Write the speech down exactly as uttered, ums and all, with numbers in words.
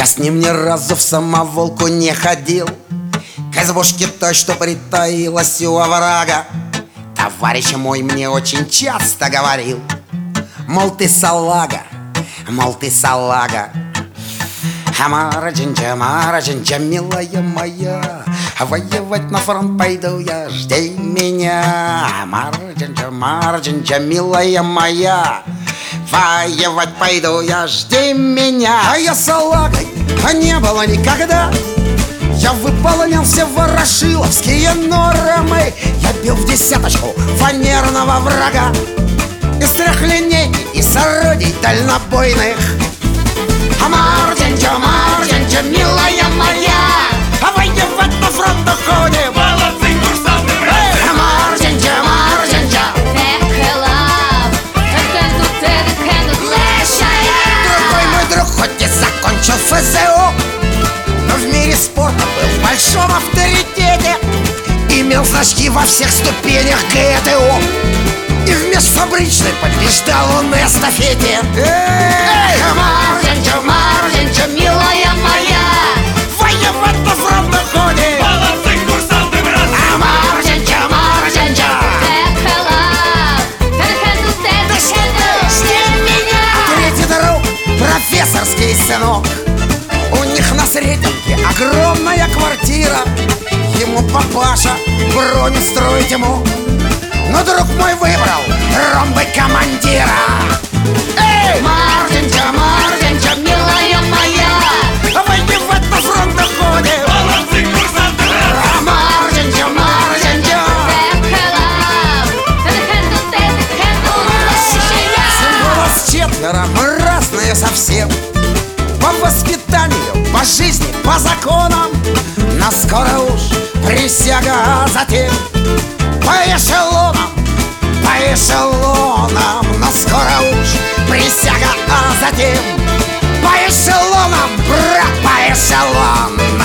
с ним ни разу в самоволку не ходил, к избушке той, что притаилась у оврага. Товарищ мой мне очень часто говорил: мол, ты салага, мол, ты салага. Амара джинджа, амара джинджа, милая моя, воевать на фронт пойду я, жди меня. Амара джинджа, амара джинджа, милая моя, воевать пойду я, жди меня. А я салагой, а не было никогда. Я выполнял все ворошиловские нормы. Я бил в десяточку фанерного врага из трехлинейки и с орудий дальнобойных. Амар джинджа, амар джинджа, милая моя, а воевать на фронт уходим. Молодцы, курсанты, братцы! Амар джинджа, амар джинджа. Другой мой друг хоть и закончил эф зэ о, но в мире спорта был в большом авторитете. Имел значки во всех ступенях гэ тэ о и в межфабричной побеждал он на эстафете. Эй, амар джинджа, амар джинджа, милая моя, воевать на фронт уходим. Молодцы, курсанты, братцы! Амар джинджа, амар джинджа. Третий друг, профессорский сынок, у них на Сретенке огромная квартира. Ему папаша броню строить ему, но друг мой выбрал ромбы командира. Эй, Мартинча, Мартинча, милая моя, воевать на фронт уходим. Молодцы, курсанты, братцы! А Мартинча, Мартинча. Нас четверо, мы разные совсем, по воспитанию, по жизни, по законам. Но скоро уж присяга, а затем по эшелонам, по эшелонам. Но скоро уж присяга, а затем по эшелонам, брат, по эшелонам.